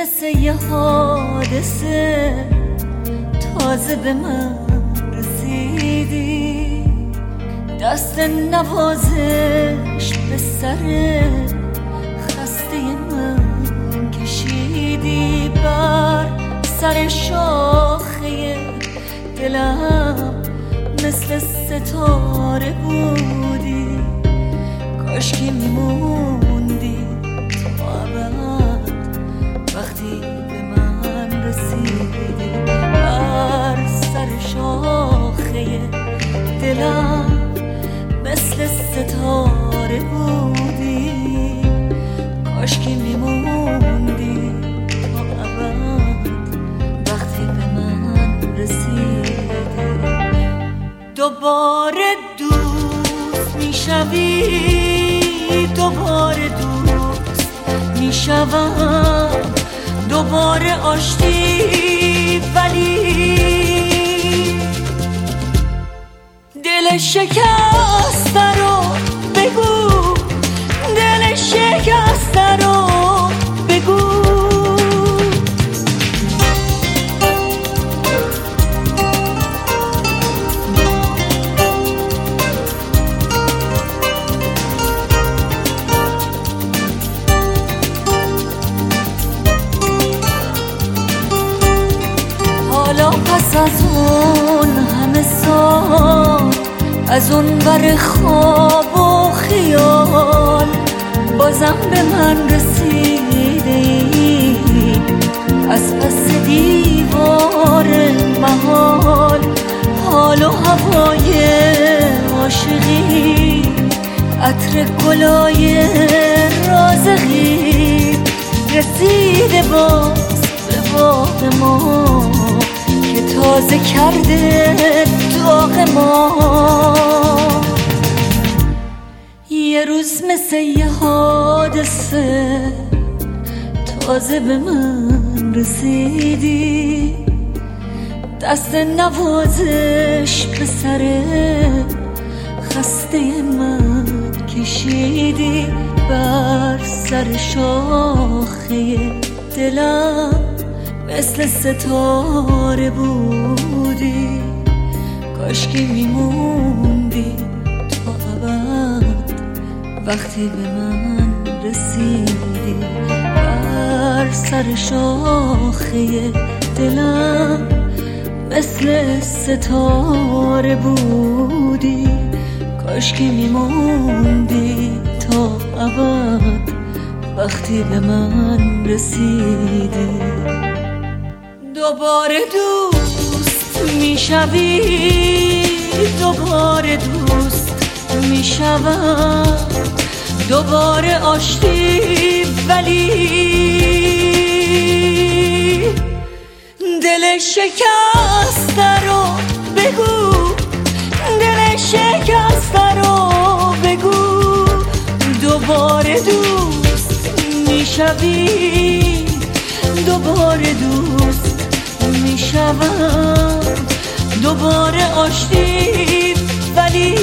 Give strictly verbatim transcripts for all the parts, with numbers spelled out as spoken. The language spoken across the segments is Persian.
مثل یه حادثه تازه به من رسیدی، دست نوازش به سر خسته من کشیدی، بر سر شاخه دلم مثل ستاره بودی، کاش که میموندی تا ابد وقتی به من رسیدی، بر سر شاخه دلم مثل ستاره بودی، کاش که میموندی تا ابد وقتی به من رسیدی. دوباره دوست میشوی، دوباره دوست میشوم، دوباره آشتی، ولی دل شکسته رو بگو، دل شکسته رو بگو. حالا پس از اون همه سال، از اون بر خواب و خیال، بازم به من رسیدی، از پس دیوار محال، حال و هوای عاشقی، عطر گلای رازقی، رسیده باز به باغ ما که تازه کرده داغ ما. یه روز مثل یه حادثه تازه به من رسیدی، دست نوازش به سر خسته من کشیدی، بر سر شاخه دلم مثل ستاره بودی، کاش که میموندی تا ابد وقتی به من رسیدی، بر سر شاخه دلم مثل ستاره بودی، کاش که میموندی تا ابد وقتی به من رسیدی. دوباره دوست میشوی، دوباره دوست میشوم، دوباره آشتی، ولی دل شکسته رو بگو، دل شکسته رو بگو. دوباره دوست میشوی، دوباره دوست میشوم، دوباره آشتی، ولی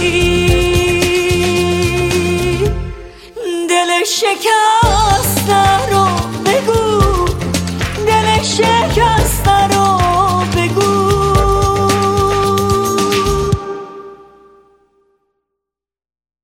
دل شکسته رو بگو، دل شکسته